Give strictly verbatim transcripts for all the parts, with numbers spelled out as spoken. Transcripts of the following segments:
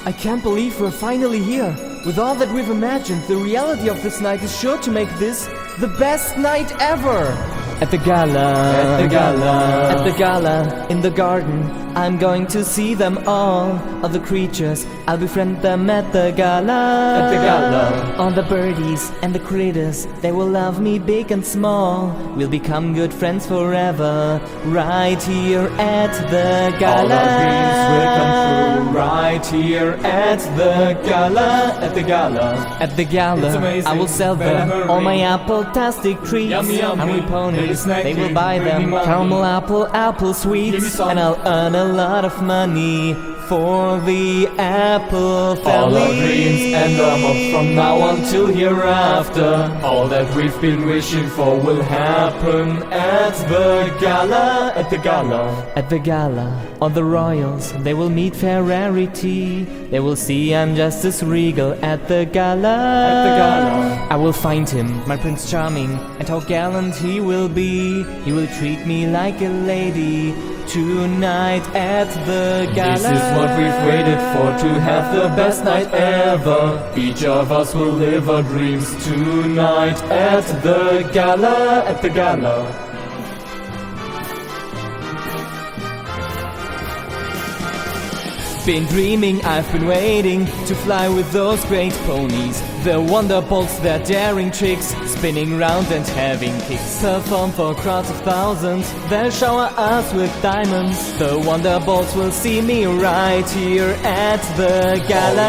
I can't believe we're finally here. With all that we've imagined, the reality of this night is sure to make this the best night ever. At the gala, At the gala, at the gala, in the garden, I'm going to see them all. All the creatures, I'll befriend them at the gala. At the gala, all the birdies and the critters, they will love me big and small. We'll become good friends forever, right here at the gala. all our dreams will come true. Right here at the gala, at the gala, At the gala, It's amazing, I will sell them better all my hurry. apple-tastic treats. Yummy, yummy, Hungry ponies, little snacky, they will buy them bring me money. caramel apple, apple Give me sweets, some. and I'll earn a lot of money for the apple all family. our dreams and our hopes from now until hereafter. All that we've been wishing for will happen at the gala, at the gala. At the gala, all the royals, they will meet fair rarity. They will see I'm just as regal at the gala. At the gala. I will find him, my Prince Charming, and how gallant he will be. He will treat me like a lady tonight at the gala. This is what we've waited for, to have the best night ever. Each of us will live our dreams tonight at the gala, at the gala. Been dreaming, I've been waiting to fly with those great ponies. The wonderbolts, their daring tricks, spinning round and having kicks. Perform for crowds of thousands, they'll shower us with diamonds. The wonderbolts will see me right here at the gala.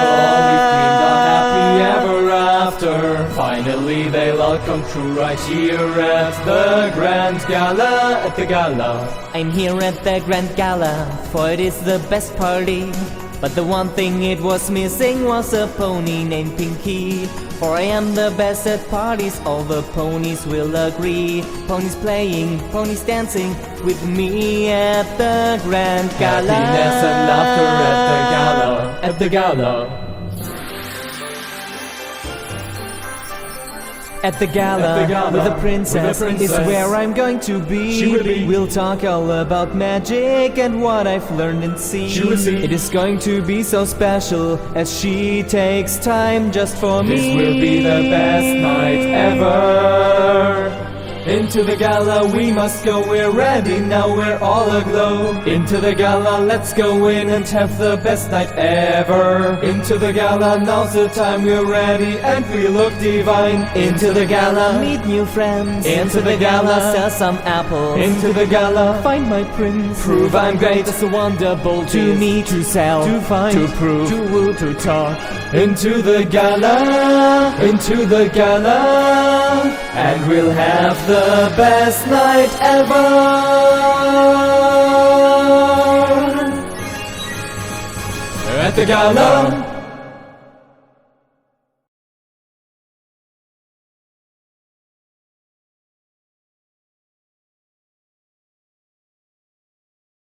Happy ever after. Finally they'll all come true right here at the grand gala, at the gala. I'm here at the grand gala, for it is the best party. But the one thing it was missing was a pony named Pinky. For I am the best at parties, all the ponies will agree. Ponies playing, ponies dancing with me at the grand gala. Happiness and laughter at the gala, at the gala. At the gala, At the gala, with a princess, with a princess. is where I'm going to be. She will be. We'll talk all about magic and what I've learned and seen. She will see. It is going to be so special as she takes time just for me. This will be the best night ever. Into the gala we must go, we're ready now, we're all aglow. Into the gala, let's go in and have the best night ever. Into the gala, now's the time, we're ready and we look divine. Into the gala, Meet new friends. Into the gala. Sell some apples. into the gala, Find my prince. prove I'm great. That's a wonderbolt to Is me, to sell, to find, to prove, to woo, to talk. Into the gala, into the gala, and we'll have the best night ever. At the gala.